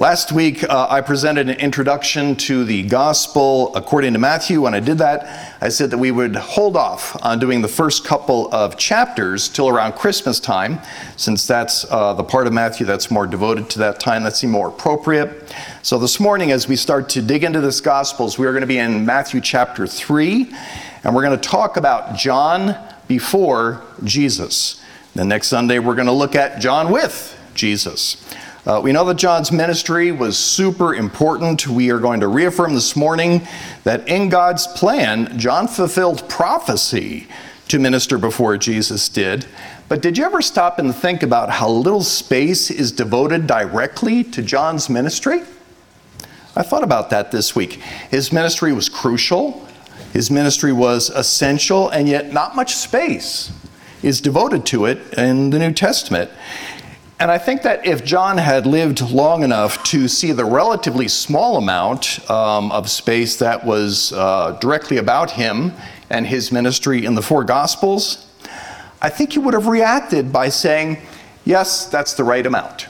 Last week, I presented an introduction to the Gospel according to Matthew. When I did that, I said that we would hold off on doing the first couple of chapters till around Christmas time, since that's the part of Matthew that's more devoted to that time. That seemed more appropriate. So this morning, as we start to dig into this Gospels, we are going to be in Matthew chapter 3, and we're going to talk about John before Jesus. The next Sunday, we're going to look at John with Jesus. We know that John's ministry was super important. We are going to reaffirm this morning that in God's plan, John fulfilled prophecy to minister before Jesus did. But did you ever stop and think about how little space is devoted directly to John's ministry? I thought about that this week. His ministry was crucial. His ministry was essential, and yet not much space is devoted to it in the New Testament. And I think that if John had lived long enough to see the relatively small amount of space that was directly about him and his ministry in the four Gospels, I think he would have reacted by saying, yes, that's the right amount.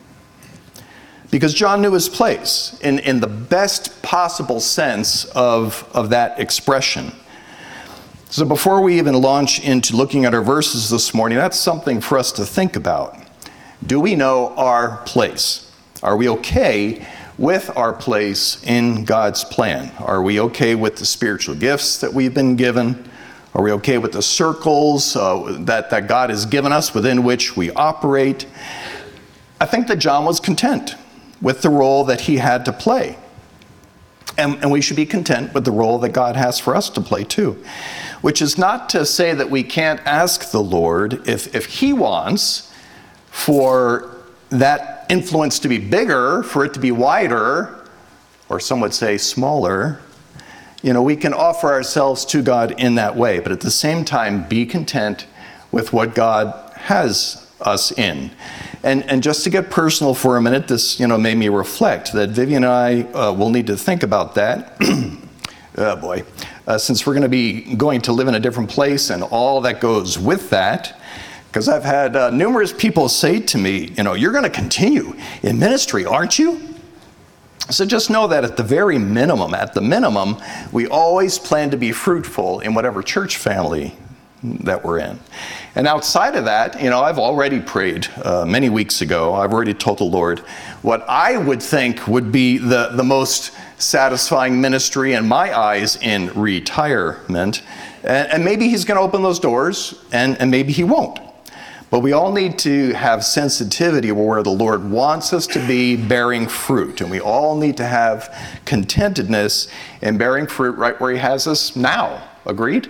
Because John knew his place in the best possible sense of that expression. So before we even launch into looking at our verses this morning, that's something for us to think about. Do we know our place? Are we okay with our place in God's plan? Are we okay with the spiritual gifts that we've been given? Are we okay with the circles that God has given us within which we operate? I think that John was content with the role that he had to play. And we should be content with the role that God has for us to play too. Which is not to say that we can't ask the Lord if he wants for that influence to be bigger, for it to be wider, or some would say smaller. We can offer ourselves to God in that way, but at the same time, be content with what God has us in. And just to get personal for a minute, this made me reflect that Vivian and I will need to think about that. Oh boy. Since we're going to be going to live in a different place and all that goes with that, because I've had numerous people say to me, you're going to continue in ministry, aren't you? So just know that at the minimum, we always plan to be fruitful in whatever church family that we're in. And outside of that, I've already prayed many weeks ago. I've already told the Lord what I would think would be the most satisfying ministry in my eyes in retirement. And maybe he's going to open those doors, and maybe he won't. But we all need to have sensitivity where the Lord wants us to be bearing fruit. And we all need to have contentedness in bearing fruit right where he has us now. Agreed?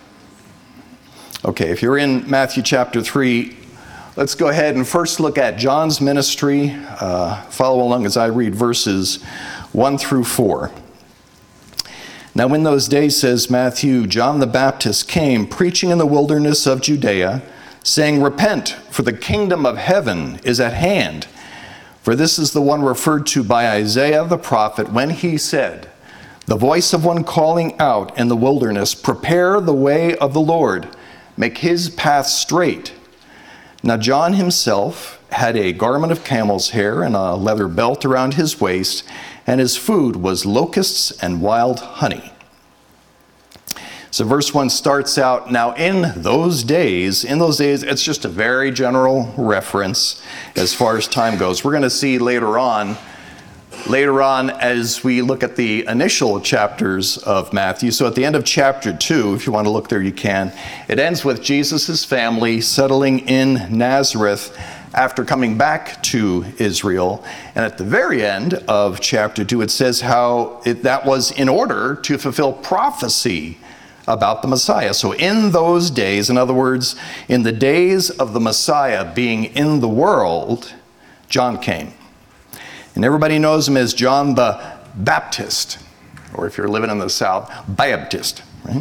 Okay, if you're in Matthew chapter 3, let's go ahead and first look at John's ministry. Follow along as I read verses 1 through 4. Now in those days, says Matthew, John the Baptist came preaching in the wilderness of Judea, saying, repent, for the kingdom of heaven is at hand. For this is the one referred to by Isaiah the prophet when he said, the voice of one calling out in the wilderness, prepare the way of the Lord, make his path straight. Now John himself had a garment of camel's hair and a leather belt around his waist, and his food was locusts and wild honey. So verse 1 starts out, now in those days, it's just a very general reference as far as time goes. We're going to see later on as we look at the initial chapters of Matthew. So at the end of chapter 2, if you want to look there, you can. It ends with Jesus' family settling in Nazareth after coming back to Israel. And at the very end of chapter 2, it says how that was in order to fulfill prophecy about the Messiah. So in those days, in other words, in the days of the Messiah being in the world, John came. And everybody knows him as John the Baptist, or if you're living in the South, Baptist, right?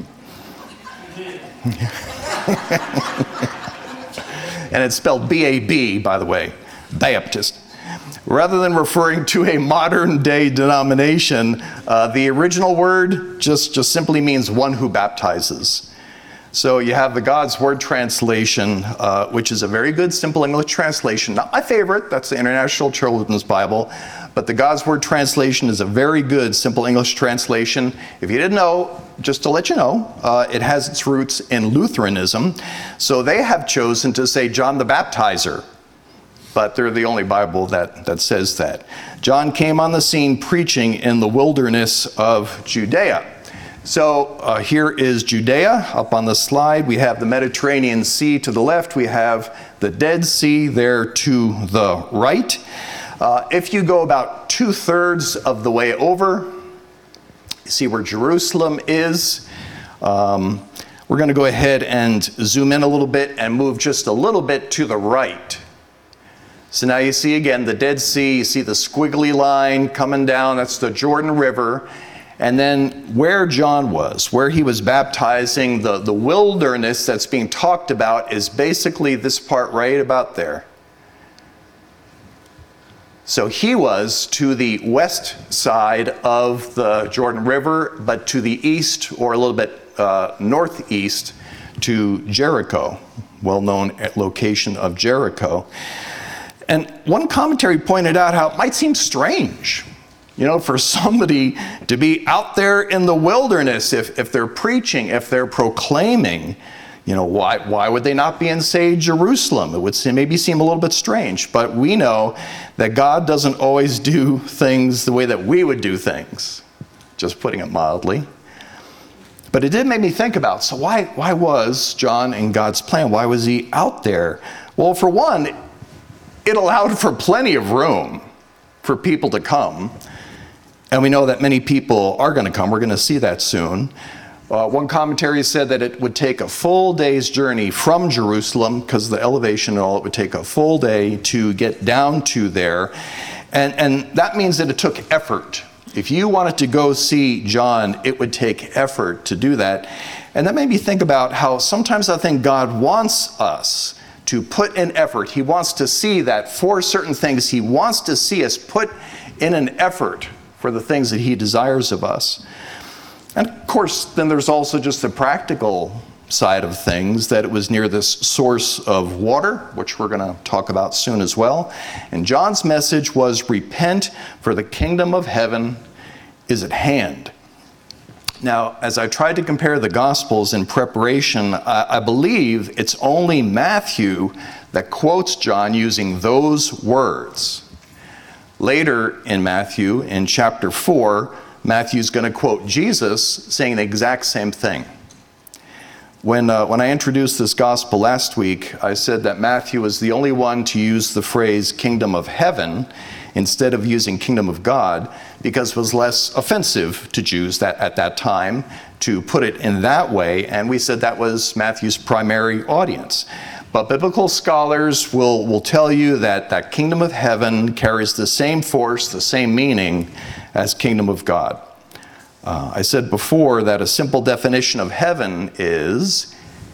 And it's spelled B-A-B, by the way, Baptist. Rather than referring to a modern day denomination, the original word just simply means one who baptizes. So you have the God's Word translation, which is a very good simple English translation. Not my favorite, that's the International Children's Bible, but the God's Word translation is a very good simple English translation. If you didn't know, just to let you know, it has its roots in Lutheranism. So they have chosen to say John the Baptizer, but they're the only Bible that says that. John came on the scene preaching in the wilderness of Judea. So here is Judea up on the slide. We have the Mediterranean Sea to the left. We have the Dead Sea there to the right. If you go about 2/3 of the way over, you see where Jerusalem is. We're going to go ahead and zoom in a little bit and move just a little bit to the right. So now you see again the Dead Sea. You see the squiggly line coming down. That's the Jordan River. And then where John was, where he was baptizing, the wilderness that's being talked about is basically this part right about there. So he was to the west side of the Jordan River, but to the east or a little bit northeast to Jericho, well-known location of Jericho. And one commentary pointed out how it might seem strange, for somebody to be out there in the wilderness, if they're preaching, if they're proclaiming, why would they not be in, say, Jerusalem? It would maybe seem a little bit strange, but we know that God doesn't always do things the way that we would do things, just putting it mildly. But it did make me think about, so why was John in God's plan? Why was he out there? Well, for one, it allowed for plenty of room for people to come. And we know that many people are going to come. We're going to see that soon. One commentary said that it would take a full day's journey from Jerusalem, because of the elevation and all, it would take a full day to get down to there. And that means that it took effort. If you wanted to go see John, it would take effort to do that. And that made me think about how sometimes I think God wants us to put in effort. He wants to see that for certain things, he wants to see us put in an effort for the things that he desires of us. And of course, then there's also just the practical side of things, that it was near this source of water, which we're going to talk about soon as well. And John's message was, repent, for the kingdom of heaven is at hand. Now, as I tried to compare the Gospels in preparation, I believe it's only Matthew that quotes John using those words. Later in Matthew, in chapter 4, Matthew's going to quote Jesus saying the exact same thing. When I introduced this gospel last week, I said that Matthew was the only one to use the phrase kingdom of heaven instead of using kingdom of God, because it was less offensive to Jews at that time to put it in that way, and we said that was Matthew's primary audience. But biblical scholars will tell you that kingdom of heaven carries the same force, the same meaning as kingdom of God. I said before that a simple definition of heaven is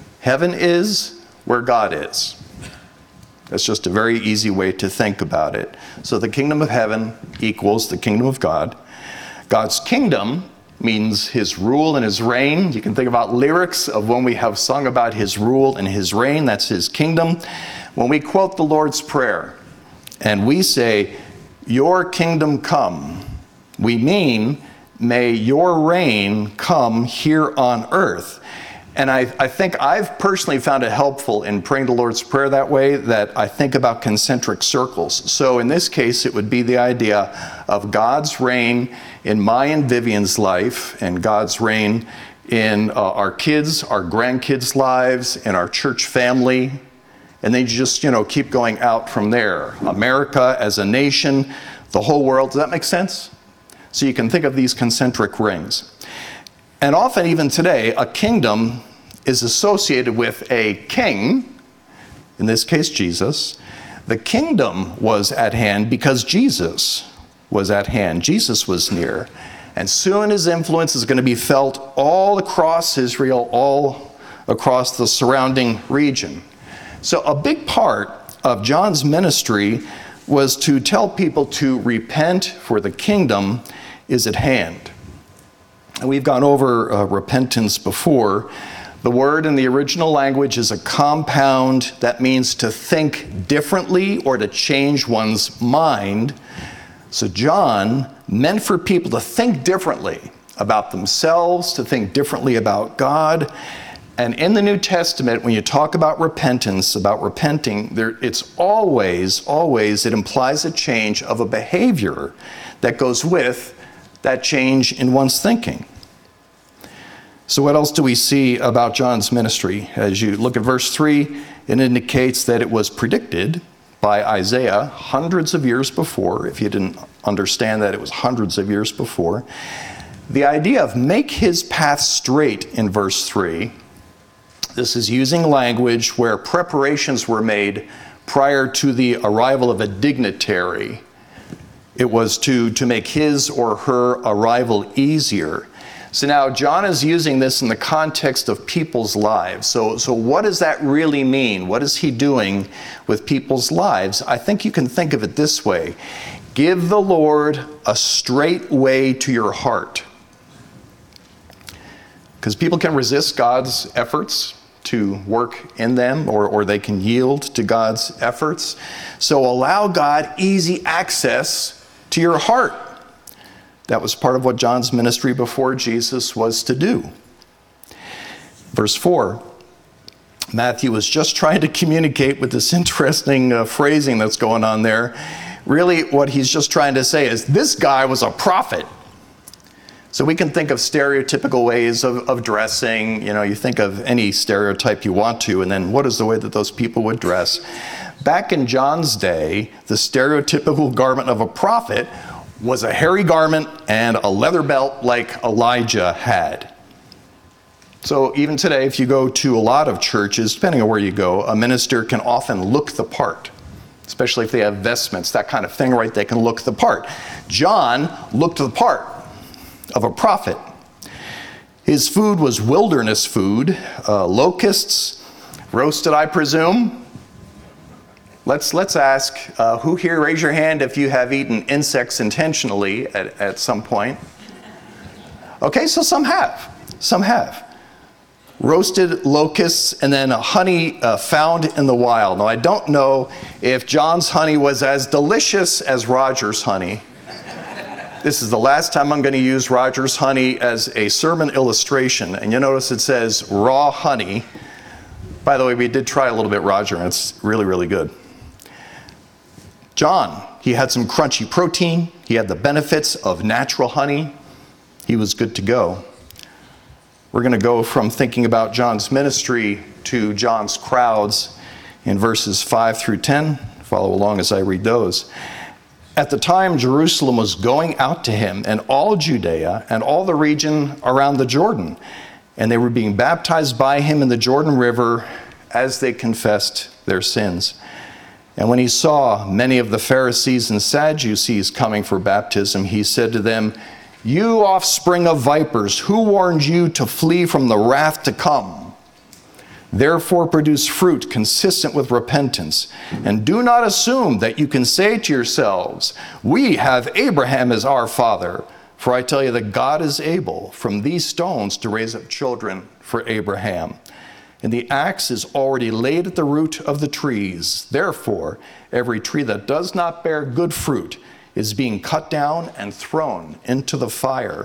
where God is. That's just a very easy way to think about it. So the kingdom of heaven equals the kingdom of God. God's kingdom means his rule and his reign. You can think about lyrics of when we have sung about his rule and his reign. That's his kingdom. When we quote the Lord's Prayer and we say, your kingdom come, we mean, may your reign come here on earth. And I think I've personally found it helpful in praying the Lord's Prayer that way, that I think about concentric circles. So in this case, it would be the idea of God's reign in my and Vivian's life, and God's reign in our kids, our grandkids' lives, and our church family. And then you just, keep going out from there. America as a nation, the whole world. Does that make sense? So you can think of these concentric rings. And often, even today, a kingdom is associated with a king, in this case, Jesus. The kingdom was at hand because Jesus was at hand. Jesus was near. And soon his influence is going to be felt all across Israel, all across the surrounding region. So a big part of John's ministry was to tell people to repent, for the kingdom is at hand. And we've gone over repentance before. The word in the original language is a compound that means to think differently or to change one's mind. So John meant for people to think differently about themselves, to think differently about God. And in the New Testament, when you talk about repentance, about repenting, it's always, it implies a change of a behavior that goes with that change in one's thinking. So what else do we see about John's ministry? As you look at verse 3, it indicates that it was predicted by Isaiah hundreds of years before. If you didn't understand that, it was hundreds of years before. The idea of make his path straight in verse 3, this is using language where preparations were made prior to the arrival of a dignitary. It was to make his or her arrival easier. So now John is using this in the context of people's lives. So what does that really mean? What is he doing with people's lives? I think you can think of it this way. Give the Lord a straight way to your heart. Because people can resist God's efforts to work in them, or they can yield to God's efforts. So allow God easy access to your heart. That was part of what John's ministry before Jesus was to do. Verse 4, Matthew was just trying to communicate with this interesting phrasing that's going on there. Really, what he's just trying to say is, this guy was a prophet. So we can think of stereotypical ways of dressing. You know, you think of any stereotype you want to, and then what is the way that those people would dress? Back in John's day, the stereotypical garment of a prophet was a hairy garment and a leather belt like Elijah had. So even today, if you go to a lot of churches, depending on where you go, a minister can often look the part, especially if they have vestments, that kind of thing, right? They can look the part. John looked the part of a prophet. His food was wilderness food, locusts, roasted, I presume. Let's ask, who here, raise your hand if you have eaten insects intentionally at some point. Okay, so some have. Roasted locusts and then honey found in the wild. Now, I don't know if John's honey was as delicious as Roger's honey. This is the last time I'm going to use Roger's honey as a sermon illustration. And you notice it says raw honey. By the way, we did try a little bit, Roger, and it's really, really good. John, he had some crunchy protein. He had the benefits of natural honey. He was good to go. We're going to go from thinking about John's ministry to John's crowds in verses 5 through 10. Follow along as I read those. At the time, Jerusalem was going out to him, and all Judea and all the region around the Jordan. And they were being baptized by him in the Jordan River as they confessed their sins. And when he saw many of the Pharisees and Sadducees coming for baptism, he said to them, "You offspring of vipers, who warned you to flee from the wrath to come? Therefore produce fruit consistent with repentance, and do not assume that you can say to yourselves, 'We have Abraham as our father.' For I tell you that God is able from these stones to raise up children for Abraham. And the axe is already laid at the root of the trees. Therefore, every tree that does not bear good fruit is being cut down and thrown into the fire."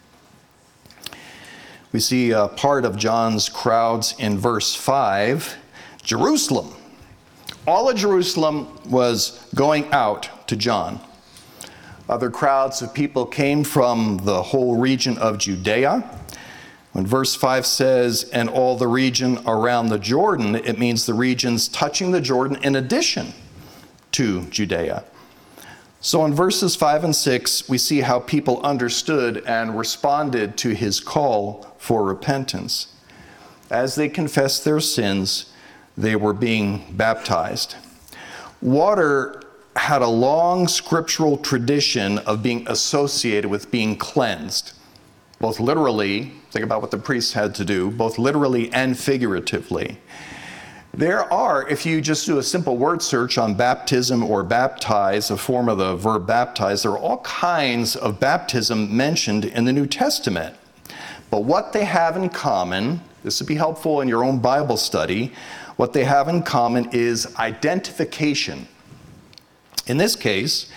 We see part of John's crowds in verse 5. Jerusalem. All of Jerusalem was going out to John. Other crowds of people came from the whole region of Judea. When verse 5 says, "and all the region around the Jordan," it means the regions touching the Jordan in addition to Judea. So in verses 5 and 6, we see how people understood and responded to his call for repentance. As they confessed their sins, they were being baptized. Water had a long scriptural tradition of being associated with being cleansed, both literally, think about what the priests had to do, both literally and figuratively. There are, if you just do a simple word search on baptism or baptize, a form of the verb baptize, there are all kinds of baptism mentioned in the New Testament. But what they have in common, this would be helpful in your own Bible study, what they have in common is identification. In this case,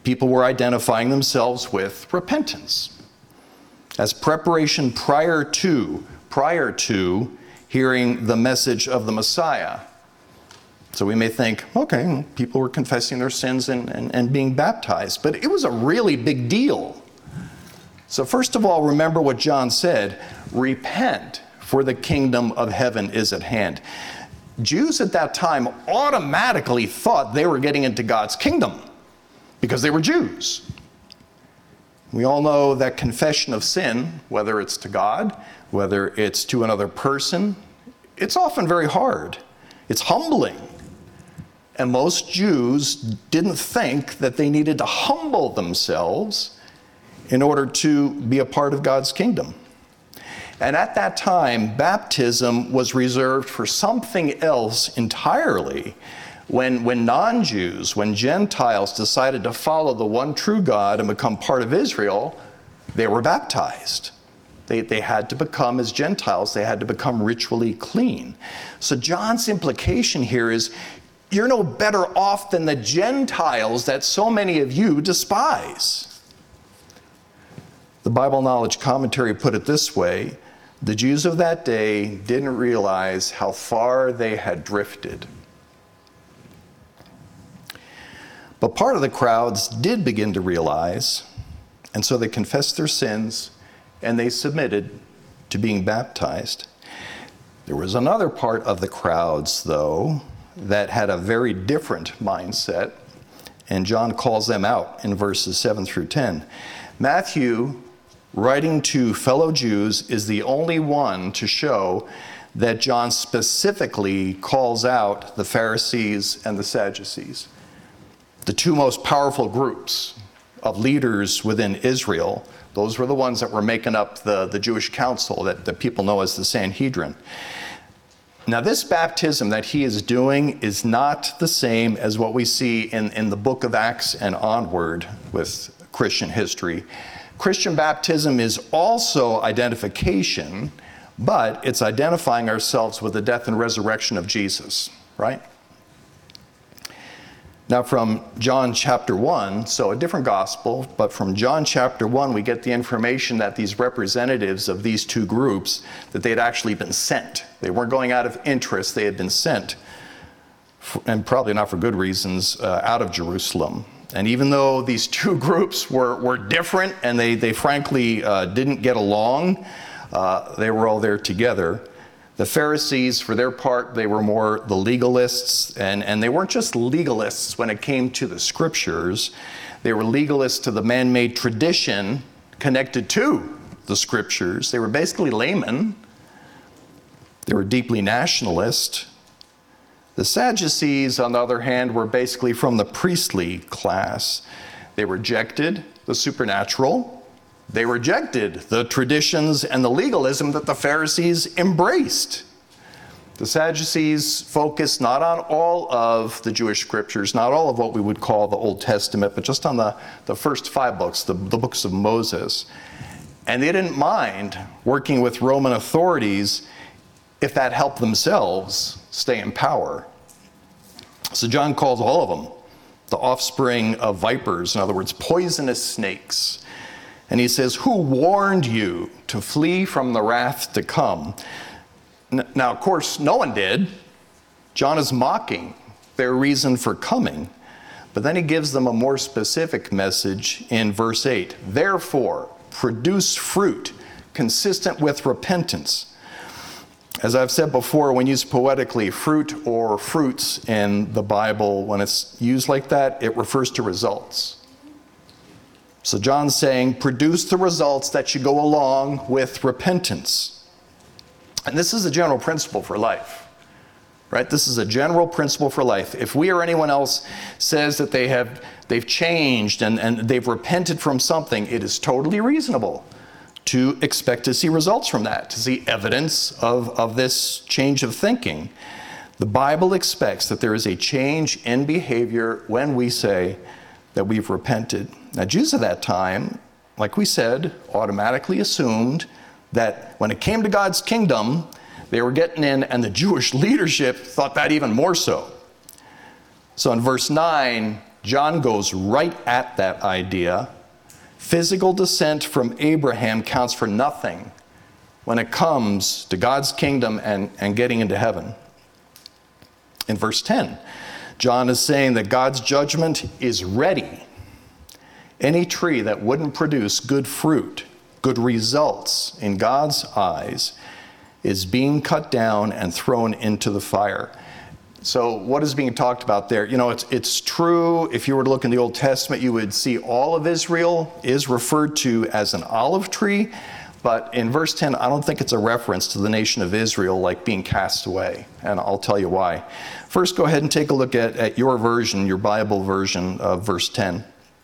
people were identifying themselves with repentance as preparation prior to hearing the message of the Messiah. So we may think, okay, people were confessing their sins and being baptized, but it was a really big deal. So first of all, remember what John said, repent, for the kingdom of heaven is at hand. Jews at that time automatically thought they were getting into God's kingdom because they were Jews. We all know that confession of sin, whether it's to God, whether it's to another person, it's often very hard. It's humbling. And most Jews didn't think that they needed to humble themselves in order to be a part of God's kingdom. And at that time, baptism was reserved for something else entirely. When non-Jews, when Gentiles decided to follow the one true God and become part of Israel, they were baptized. They had to become, as Gentiles, they had to become ritually clean. So John's implication here is, you're no better off than the Gentiles that so many of you despise. The Bible Knowledge Commentary put it this way: the Jews of that day didn't realize how far they had drifted. But part of the crowds did begin to realize, and so they confessed their sins and they submitted to being baptized. There was another part of the crowds, though, that had a very different mindset, and John calls them out in verses 7 through 10. Matthew, writing to fellow Jews, is the only one to show that John specifically calls out the Pharisees and the Sadducees, the two most powerful groups of leaders within Israel. Those were the ones that were making up the Jewish council that people know as the Sanhedrin. Now, this baptism that he is doing is not the same as what we see in the book of Acts and onward with Christian history. Christian baptism is also identification, but it's identifying ourselves with the death and resurrection of Jesus, right? Now, from John chapter 1, so a different gospel, but from John chapter 1, we get the information that these representatives of these two groups, that they had actually been sent. They weren't going out of interest, they had been sent, and probably not for good reasons, out of Jerusalem. And even though these two groups were different and they frankly didn't get along, they were all there together. The Pharisees, for their part, they were more the legalists, and they weren't just legalists when it came to the scriptures. They were legalists to the man-made tradition connected to the scriptures. They were basically laymen. They were deeply nationalist. The Sadducees, on the other hand, were basically from the priestly class. They rejected the supernatural. They rejected the traditions and the legalism that the Pharisees embraced. The Sadducees focused not on all of the Jewish scriptures, not all of what we would call the Old Testament, but just on the first 5 books, the books of Moses. And they didn't mind working with Roman authorities if that helped themselves stay in power. So John calls all of them the offspring of vipers, in other words, poisonous snakes. And he says, who warned you to flee from the wrath to come? Now, of course, no one did. John is mocking their reason for coming. But then he gives them a more specific message in verse 8. Therefore, produce fruit consistent with repentance. As I've said before, when used poetically, fruit or fruits in the Bible, when it's used like that, it refers to results. So John's saying, produce the results that should go along with repentance. And this is a general principle for life, right? This is a general principle for life. If we or anyone else says that they've changed and they've repented from something, it is totally reasonable to expect to see results from that, to see evidence of this change of thinking. The Bible expects that there is a change in behavior when we say that we've repented. Now, Jews at that time, like we said, automatically assumed that when it came to God's kingdom, they were getting in, and the Jewish leadership thought that even more so. So in verse 9, John goes right at that idea. Physical descent from Abraham counts for nothing when it comes to God's kingdom and getting into heaven. In verse 10, John is saying that God's judgment is ready. Any tree that wouldn't produce good fruit, good results in God's eyes, is being cut down and thrown into the fire. So what is being talked about there? It's true. If you were to look in the Old Testament, you would see all of Israel is referred to as an olive tree. But in verse 10, I don't think it's a reference to the nation of Israel like being cast away. And I'll tell you why. First, go ahead and take a look at your version, your Bible version of verse 10.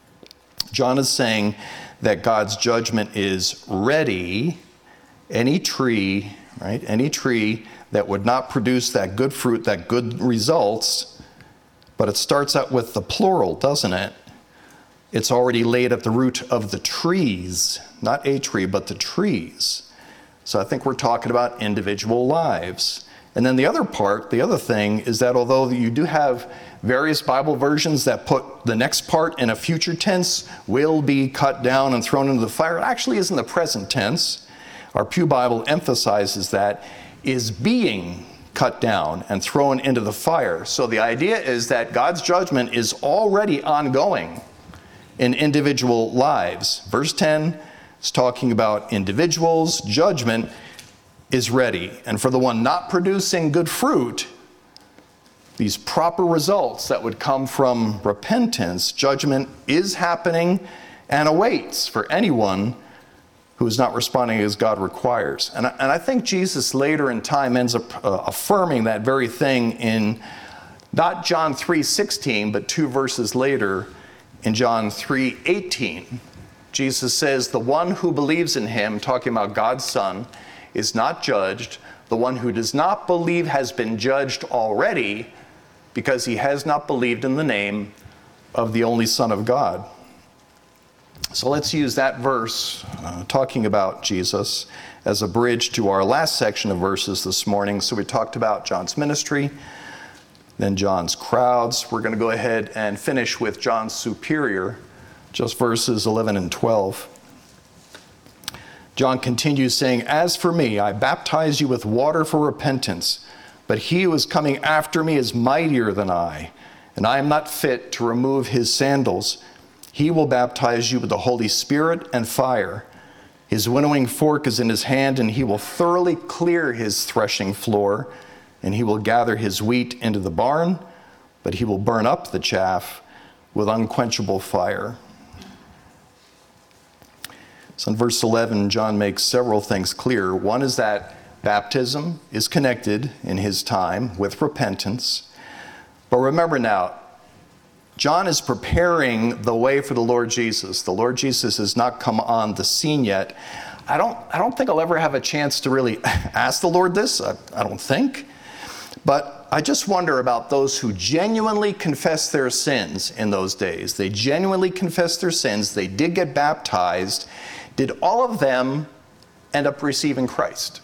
John is saying that God's judgment is ready. Any tree, right? Any tree that would not produce that good fruit, that good results, but it starts out with the plural, doesn't it? It's already laid at the root of the trees, not a tree, but the trees. So I think we're talking about individual lives. And then the other thing is that although you do have various Bible versions that put the next part in a future tense, will be cut down and thrown into the fire, it actually is in the present tense. Our Pew Bible emphasizes that is being cut down and thrown into the fire. So the idea is that God's judgment is already ongoing in individual lives. Verse 10 is talking about individuals. Judgment is ready. And for the one not producing good fruit, these proper results that would come from repentance, judgment is happening and awaits for anyone who is not responding as God requires. And I think Jesus later in time ends up affirming that very thing in not John 3:16, but 2 verses later in John 3:18. Jesus says, the one who believes in him, talking about God's Son, is not judged. The one who does not believe has been judged already because he has not believed in the name of the only Son of God. So let's use that verse, talking about Jesus, as a bridge to our last section of verses this morning. So we talked about John's ministry, then John's crowds. We're going to go ahead and finish with John's superior, just verses 11 and 12. John continues saying, as for me, I baptize you with water for repentance, but he who is coming after me is mightier than I, and I am not fit to remove his sandals. He will baptize you with the Holy Spirit and fire. His winnowing fork is in his hand, and he will thoroughly clear his threshing floor, and he will gather his wheat into the barn, but he will burn up the chaff with unquenchable fire. So in verse 11, John makes several things clear. One is that baptism is connected in his time with repentance. But remember now, John is preparing the way for the Lord Jesus. The Lord Jesus has not come on the scene yet. I don't think I'll ever have a chance to really ask the Lord this. I don't think. But I just wonder about those who genuinely confess their sins in those days. They genuinely confessed their sins. They did get baptized. Did all of them end up receiving Christ?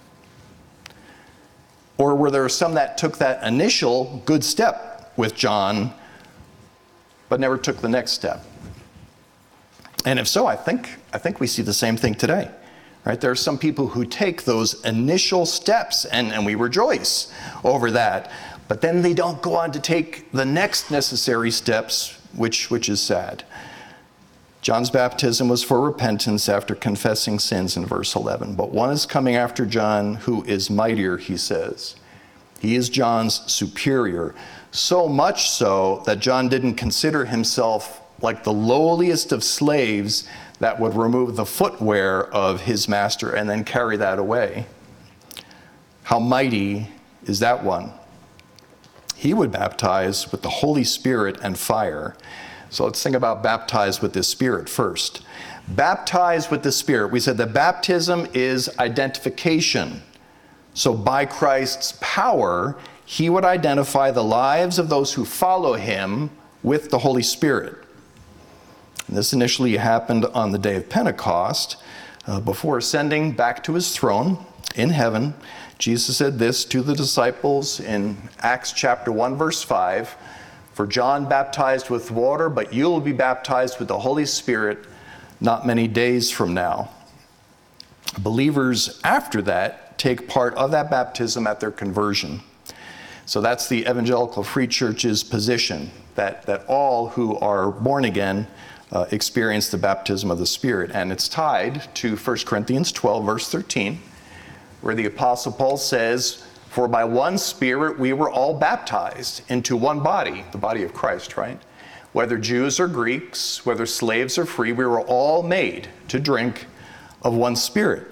Or were there some that took that initial good step with John but never took the next step? And if so, I think we see the same thing today. Right? There are some people who take those initial steps, and we rejoice over that. But then they don't go on to take the next necessary steps, which is sad. John's baptism was for repentance after confessing sins in verse 11. But one is coming after John who is mightier, he says. He is John's superior. So much so that John didn't consider himself like the lowliest of slaves that would remove the footwear of his master and then carry that away. How mighty is that one? He would baptize with the Holy Spirit and fire. So let's think about baptized with the Spirit first. Baptized with the Spirit. We said that baptism is identification. So by Christ's power, he would identify the lives of those who follow him with the Holy Spirit. And this initially happened on the day of Pentecost. Before ascending back to his throne in heaven, Jesus said this to the disciples in Acts chapter 1, verse 5. For John baptized with water, but you will be baptized with the Holy Spirit not many days from now. Believers after that take part of that baptism at their conversion. So that's the Evangelical Free Church's position, that all who are born again experience the baptism of the Spirit. And it's tied to 1 Corinthians 12, verse 13, where the Apostle Paul says, "For by one Spirit we were all baptized into one body," the body of Christ, right? "Whether Jews or Greeks, whether slaves or free, we were all made to drink of one Spirit."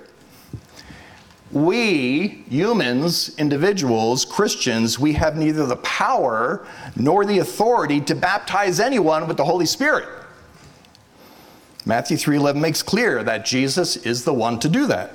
We, humans, individuals, Christians, we have neither the power nor the authority to baptize anyone with the Holy Spirit. Matthew 3:11 makes clear that Jesus is the one to do that.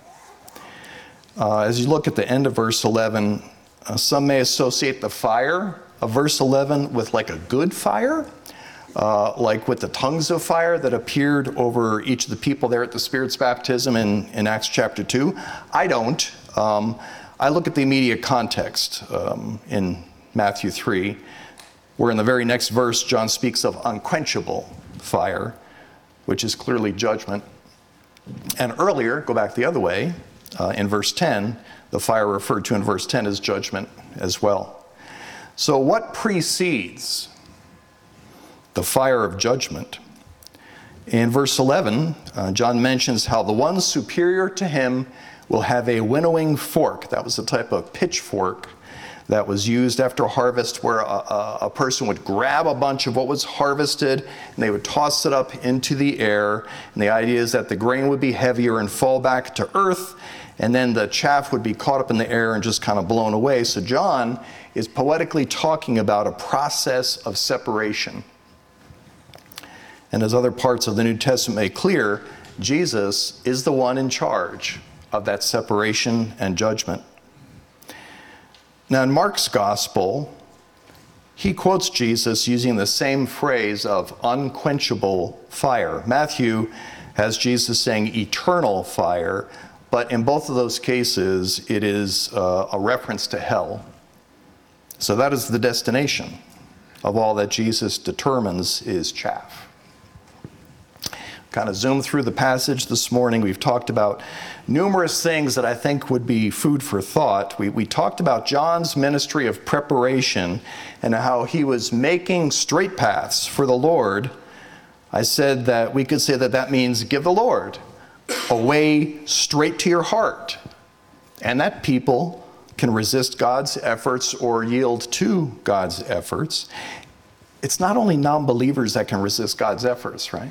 As you look at the end of verse 11, some may associate the fire of verse 11 with like a good fire, like with the tongues of fire that appeared over each of the people there at the Spirit's baptism in Acts chapter 2. I don't. I look at the immediate context in Matthew 3, where in the very next verse, John speaks of unquenchable fire, which is clearly judgment. And earlier, go back the other way, in verse 10, the fire referred to in verse 10 is judgment as well. So what precedes the fire of judgment? In verse 11, John mentions how the one superior to him will have a winnowing fork. That was a type of pitchfork that was used after harvest, where a person would grab a bunch of what was harvested and they would toss it up into the air. And the idea is that the grain would be heavier and fall back to earth, and then the chaff would be caught up in the air and just kind of blown away. So John is poetically talking about a process of separation. And as other parts of the New Testament make clear, Jesus is the one in charge of that separation and judgment. Now in Mark's gospel, he quotes Jesus using the same phrase of unquenchable fire. Matthew has Jesus saying eternal fire, but in both of those cases, it is a reference to hell. So that is the destination of all that Jesus determines is chaff. Kind of zoom through the passage this morning. We've talked about numerous things that I think would be food for thought. We talked about John's ministry of preparation and how he was making straight paths for the Lord. I said that we could say that that means give the Lord a way straight to your heart, and that people can resist God's efforts or yield to God's efforts. It's not only non-believers that can resist God's efforts, right?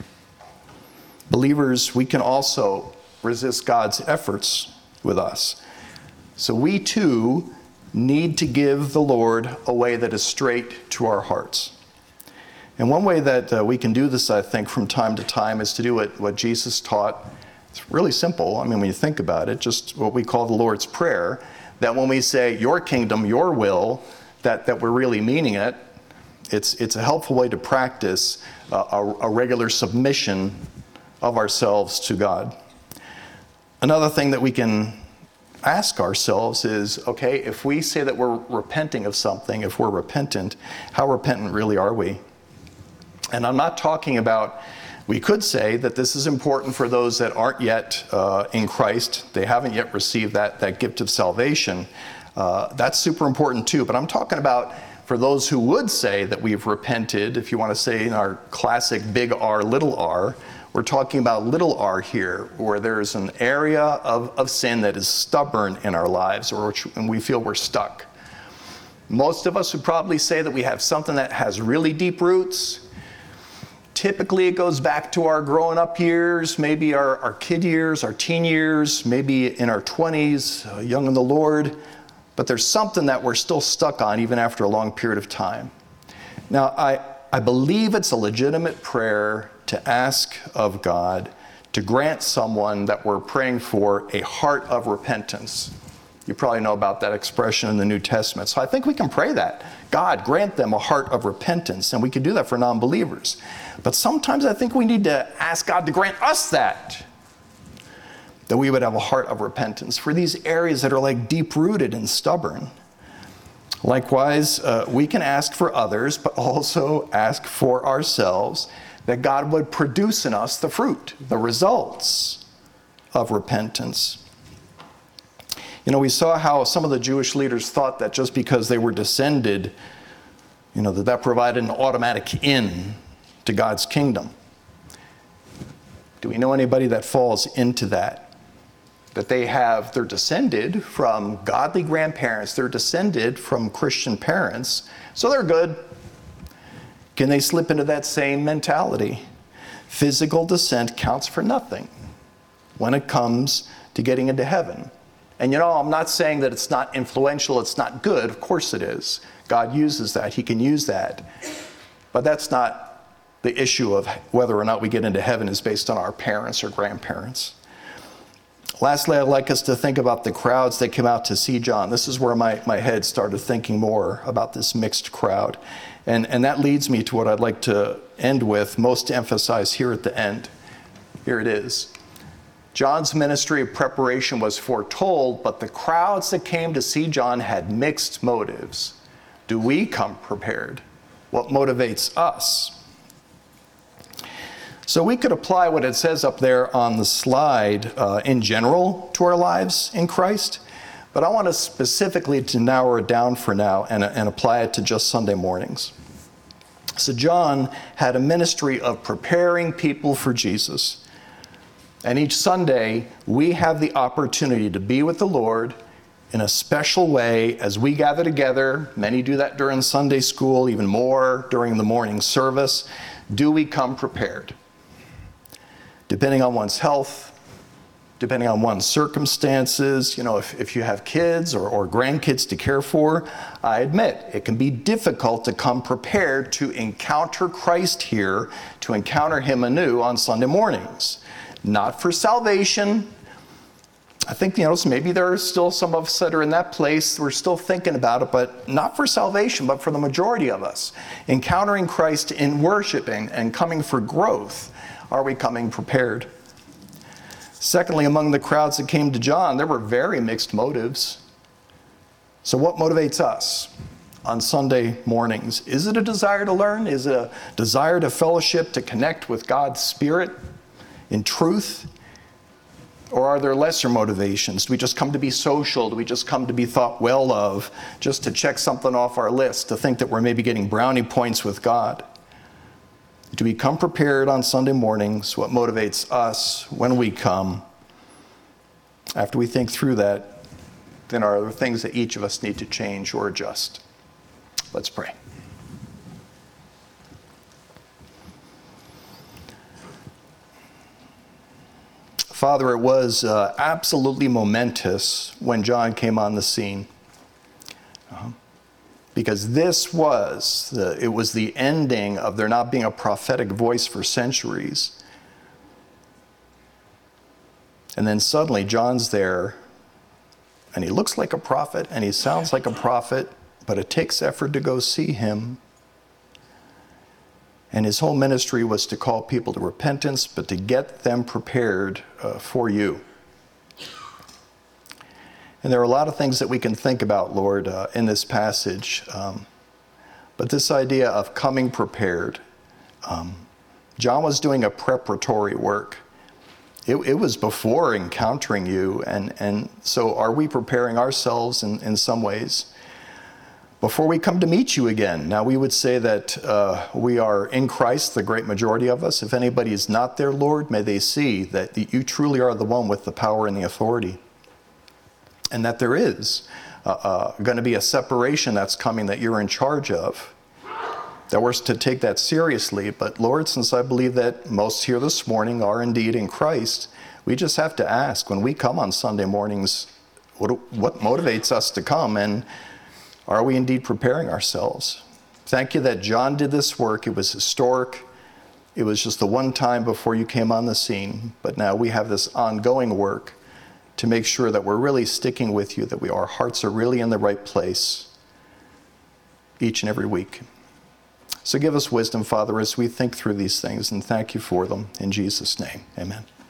Believers, we can also resist God's efforts with us. So we too need to give the Lord a way that is straight to our hearts. And one way that we can do this, I think, from time to time is to do what Jesus taught. It's really simple. I mean, when you think about it, just what we call the Lord's Prayer, that when we say, your kingdom, your will, that we're really meaning it. It's a helpful way to practice a regular submission of ourselves to God. Another thing that we can ask ourselves is, okay, if we say that we're repenting of something, if we're repentant, how repentant really are we? And I'm not talking about, we could say that this is important for those that aren't yet in Christ. They haven't yet received that gift of salvation. That's super important too. But I'm talking about for those who would say that we've repented, if you want to say in our classic big R, little r, we're talking about little r here, where there's an area of sin that is stubborn in our lives, and we feel we're stuck. Most of us would probably say that we have something that has really deep roots. Typically, it goes back to our growing up years, maybe our kid years, our teen years, maybe in our 20s, young in the Lord. But there's something that we're still stuck on even after a long period of time. Now, I believe it's a legitimate prayer to ask of God to grant someone that we're praying for a heart of repentance. You probably know about that expression in the New Testament. So I think we can pray that. God, grant them a heart of repentance. And we can do that for non-believers. But sometimes I think we need to ask God to grant us that we would have a heart of repentance for these areas that are like deep-rooted and stubborn. Likewise, we can ask for others, but also ask for ourselves that God would produce in us the fruit, the results of repentance. We saw how some of the Jewish leaders thought that just because they were descended, that provided an automatic in to God's kingdom. Do we know anybody that falls into that? That they're descended from godly grandparents, they're descended from Christian parents, so they're good. Can they slip into that same mentality? Physical descent counts for nothing when it comes to getting into heaven. And I'm not saying that it's not influential, it's not good. Of course it is. God uses that. He can use that. But that's not the issue of whether or not we get into heaven is based on our parents or grandparents. Lastly, I'd like us to think about the crowds that came out to see John. This is where my head started thinking more about this mixed crowd. And that leads me to what I'd like to end with, most to emphasize here at the end. Here it is. John's ministry of preparation was foretold, but the crowds that came to see John had mixed motives. Do we come prepared? What motivates us? So we could apply what it says up there on the slide in general to our lives in Christ, but I want us specifically to narrow it down for now and apply it to just Sunday mornings. So John had a ministry of preparing people for Jesus. And each Sunday, we have the opportunity to be with the Lord in a special way as we gather together. Many do that during Sunday school, even more during the morning service. Do we come prepared? Depending on one's health, depending on one's circumstances, if you have kids or grandkids to care for, I admit it can be difficult to come prepared to encounter Christ here, to encounter Him anew on Sunday mornings. Not for salvation. I think, maybe there are still some of us that are in that place. We're still thinking about it, but not for salvation, but for the majority of us. Encountering Christ in worshiping and coming for growth. Are we coming prepared? Secondly, among the crowds that came to John, there were very mixed motives. So what motivates us on Sunday mornings? Is it a desire to learn? Is it a desire to fellowship, to connect with God's Spirit in truth? Or are there lesser motivations? Do we just come to be social? Do we just come to be thought well of? Just to check something off our list, to think that we're maybe getting brownie points with God? Do we come prepared on Sunday mornings? What motivates us when we come? After we think through that, then are there things that each of us need to change or adjust? Let's pray. Father, it was absolutely momentous when John came on the scene. Because this was the ending of there not being a prophetic voice for centuries. And then suddenly John's there, and he looks like a prophet, and he sounds like a prophet, but it takes effort to go see him. And his whole ministry was to call people to repentance, but to get them prepared for you. And there are a lot of things that we can think about, Lord, in this passage. But this idea of coming prepared, John was doing a preparatory work. It was before encountering you. And so are we preparing ourselves in some ways before we come to meet you again? Now, we would say that we are in Christ, the great majority of us. If anybody is not there, Lord, may they see that you truly are the one with the power and the authority. And that there is going to be a separation that's coming that you're in charge of. That we're to take that seriously. But Lord, since I believe that most here this morning are indeed in Christ, we just have to ask when we come on Sunday mornings, what motivates us to come? And are we indeed preparing ourselves? Thank you that John did this work. It was historic. It was just the one time before you came on the scene. But now we have this ongoing work to make sure that we're really sticking with you, that our hearts are really in the right place each and every week. So give us wisdom, Father, as we think through these things, and thank you for them. In Jesus' name, amen.